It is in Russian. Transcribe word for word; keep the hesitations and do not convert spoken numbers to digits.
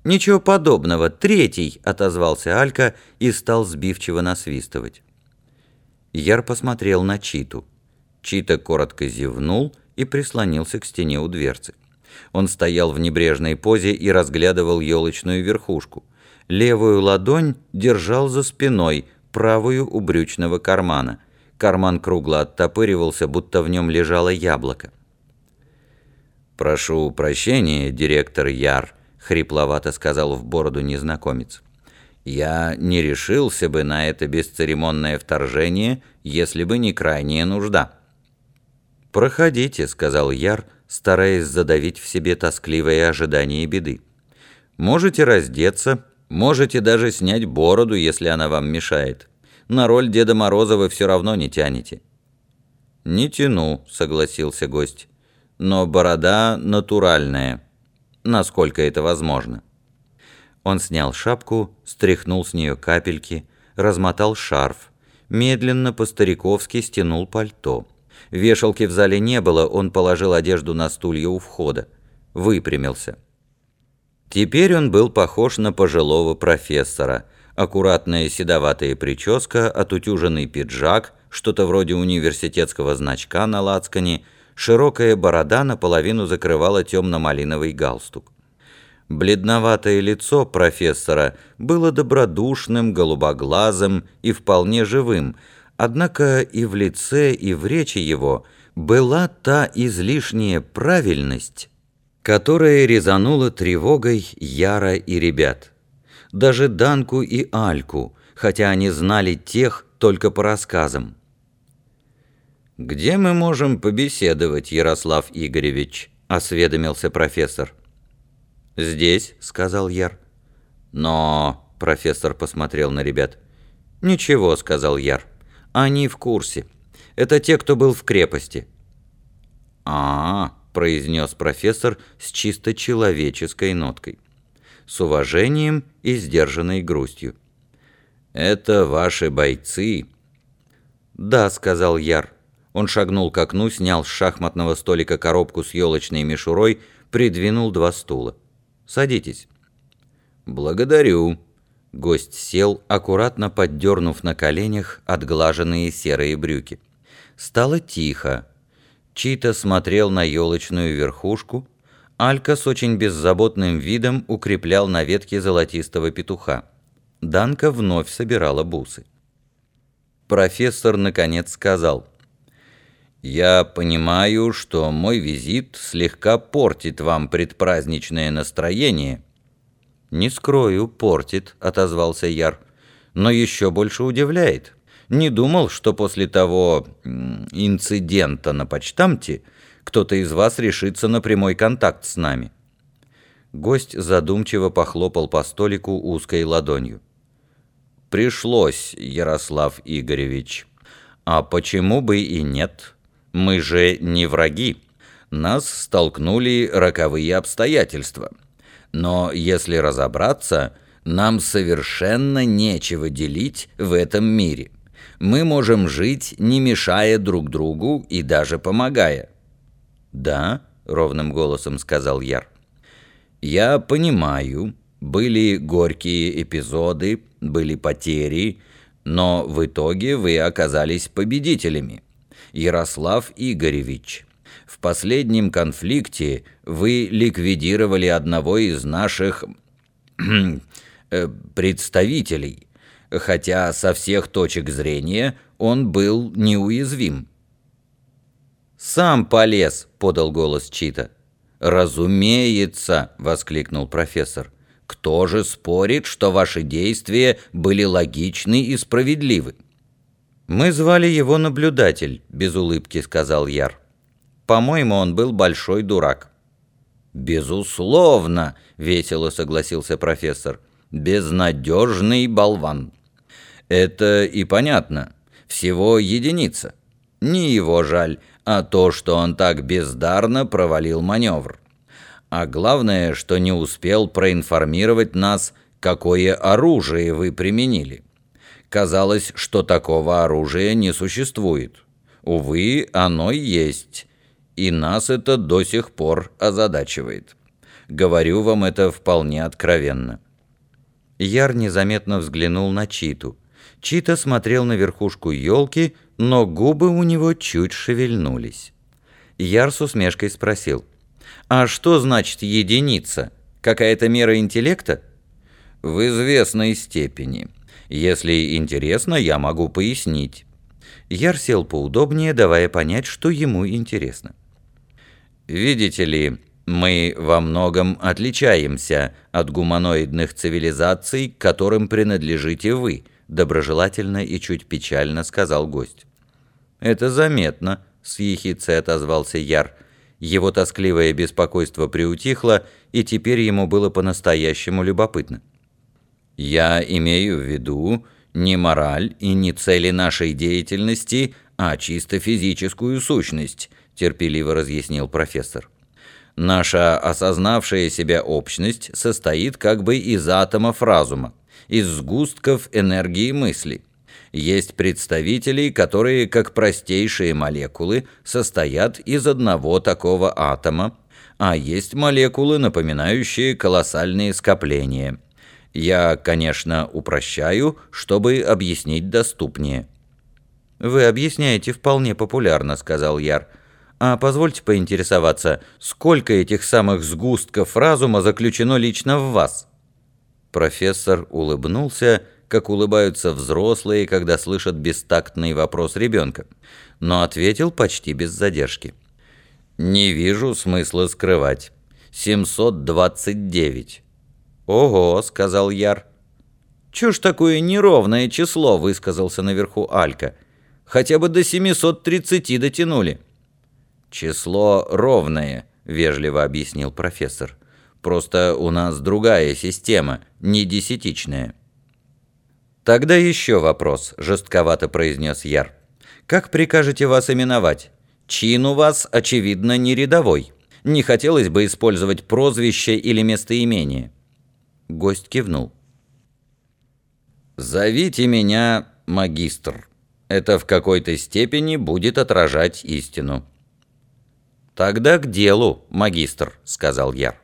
«Ничего подобного, третий!» — отозвался Алька и стал сбивчиво насвистывать. Яр посмотрел на Читу. Чита коротко зевнул и прислонился к стене у дверцы. Он стоял в небрежной позе и разглядывал елочную верхушку. Левую ладонь держал за спиной, правую у брючного кармана. Карман кругло оттопыривался, будто в нем лежало яблоко. «Прошу прощения, директор Яр», — хрипловато сказал в бороду незнакомец. «Я не решился бы на это бесцеремонное вторжение, если бы не крайняя нужда». «Проходите», — сказал Яр, стараясь задавить в себе тоскливое ожидание беды. «Можете раздеться, можете даже снять бороду, если она вам мешает. На роль Деда Мороза вы все равно не тянете». «Не тяну», — согласился гость, — «но борода натуральная, насколько это возможно». Он снял шапку, стряхнул с нее капельки, размотал шарф, медленно по-стариковски стянул пальто. Вешалки в зале не было, он положил одежду на стулья у входа, выпрямился. Теперь он был похож на пожилого профессора. Аккуратная седоватая прическа, отутюженный пиджак, что-то вроде университетского значка на лацкане, широкая борода наполовину закрывала темно-малиновый галстук. Бледноватое лицо профессора было добродушным, голубоглазым и вполне живым, однако и в лице, и в речи его была та излишняя правильность, которая резанула тревогой Яра и ребят. Даже Данку и Альку, хотя они знали тех только по рассказам. «Где мы можем побеседовать, Ярослав Игоревич?» — осведомился профессор. «Здесь», — сказал Яр. «Но...» — профессор посмотрел на ребят. «Ничего», — сказал Яр. «Они в курсе. Это те, кто был в крепости». «А-а-а», — произнес профессор с чисто человеческой ноткой, с уважением и сдержанной грустью. «Это ваши бойцы?» «Да», — сказал Яр. Он шагнул к окну, снял с шахматного столика коробку с елочной мишурой, придвинул два стула. «Садитесь». «Благодарю». Гость сел, аккуратно поддернув на коленях отглаженные серые брюки. Стало тихо. Чита смотрел на елочную верхушку. Алька с очень беззаботным видом укреплял на ветке золотистого петуха. Данка вновь собирала бусы. Профессор наконец сказал: «Я понимаю, что мой визит слегка портит вам предпраздничное настроение». «Не скрою, портит», — отозвался Яр, — «но еще больше удивляет. Не думал, что после того инцидента на почтамте кто-то из вас решится на прямой контакт с нами». Гость задумчиво похлопал по столику узкой ладонью. «Пришлось, Ярослав Игоревич. А почему бы и нет? Мы же не враги. Нас столкнули роковые обстоятельства. Но если разобраться, нам совершенно нечего делить в этом мире. Мы можем жить, не мешая друг другу и даже помогая». «Да», — ровным голосом сказал Яр. «Я понимаю, были горькие эпизоды, были потери, но в итоге вы оказались победителями. Ярослав Игоревич, в последнем конфликте вы ликвидировали одного из наших представителей, хотя со всех точек зрения он был неуязвим». «Сам полез», — подал голос Чита. «Разумеется», — воскликнул профессор. «Кто же спорит, что ваши действия были логичны и справедливы?» «Мы звали его наблюдатель», — без улыбки сказал Яр. «По-моему, он был большой дурак». «Безусловно», — весело согласился профессор, — «безнадежный болван». «Это и понятно. Всего единица. Не его жаль, а то, что он так бездарно провалил маневр. А главное, что не успел проинформировать нас, какое оружие вы применили. Казалось, что такого оружия не существует. Увы, оно есть, и нас это до сих пор озадачивает. Говорю вам это вполне откровенно». Яр незаметно взглянул на Читу. Чита смотрел на верхушку елки, но губы у него чуть шевельнулись. Яр с усмешкой спросил: «А что значит единица? Какая-то мера интеллекта?» «В известной степени. Если интересно, я могу пояснить». Яр сел поудобнее, давая понять, что ему интересно. «Видите ли, мы во многом отличаемся от гуманоидных цивилизаций, к которым принадлежите вы», доброжелательно и чуть печально сказал гость. «Это заметно», — с ехицей отозвался Яр. Его тоскливое беспокойство приутихло, и теперь ему было по-настоящему любопытно. «Я имею в виду не мораль и не цели нашей деятельности, а чисто физическую сущность», терпеливо разъяснил профессор. «Наша осознавшая себя общность состоит как бы из атомов разума, из сгустков энергии мысли. Есть представители, которые, как простейшие молекулы, состоят из одного такого атома, а есть молекулы, напоминающие колоссальные скопления. Я, конечно, упрощаю, чтобы объяснить доступнее». «Вы объясняете вполне популярно», — сказал Яр. «А позвольте поинтересоваться, сколько этих самых сгустков разума заключено лично в вас?» Профессор улыбнулся, как улыбаются взрослые, когда слышат бестактный вопрос ребенка, но ответил почти без задержки. «Не вижу смысла скрывать. семьсот двадцать девять». «Ого», — сказал Яр. «Чё ж такое неровное число?» — высказался наверху Алька. «Хотя бы до семисот тридцати дотянули». «Число ровное», — вежливо объяснил профессор. «Просто у нас другая система, не десятичная». «Тогда еще вопрос», — жестковато произнес Яр. «Как прикажете вас именовать? Чин у вас, очевидно, не рядовой. Не хотелось бы использовать прозвище или местоимение». Гость кивнул. «Зовите меня магистр. Это в какой-то степени будет отражать истину». «Тогда к делу, магистр», — сказал Яр.